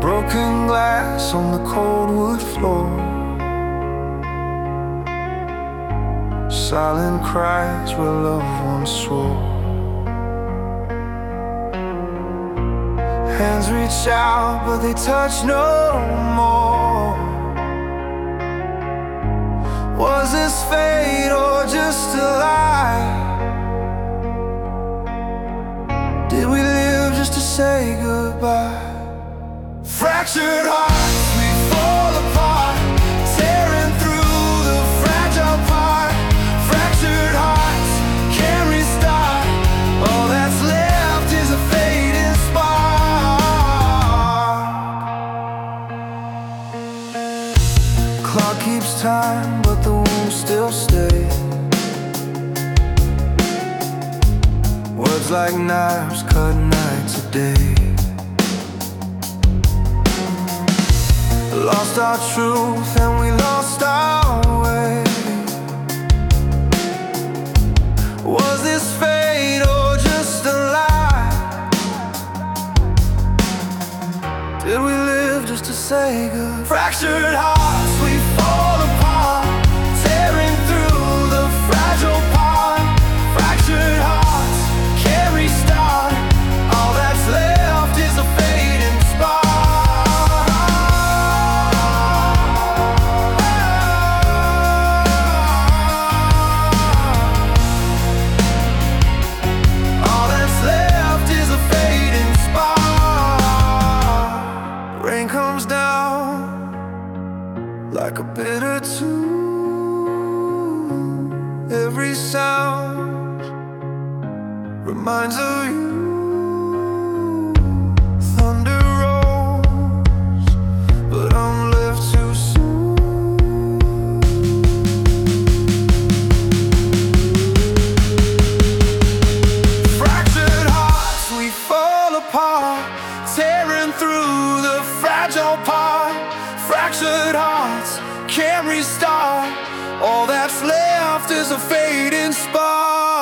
Broken glass on the cold wood floor, silent cries where loved ones swore. Hands reach out but they touch no more. Was this fate or just a lie? Did we live just to say goodbye? Fractured hearts, we fall apart, tearing through the fragile part. Fractured hearts can't restart. All that's left is a fading spark. Clock keeps time, but the wounds still stay. Words like knives cut nights a day. Lost our truth and we lost our way. Was this fate or just a lie? Did we live just to say good? Fractured hearts, we fall apart, tearing through the fragile part. Fractured hearts can't restart. All that's left is a fading spark. Comes down like a bitter tune. Every sound reminds of you. Thunder rolls, but I'm left too soon. Fractured hearts, we fall apart, tearing through the fragile part. Fractured hearts can't restart. All that's left is a fading spark.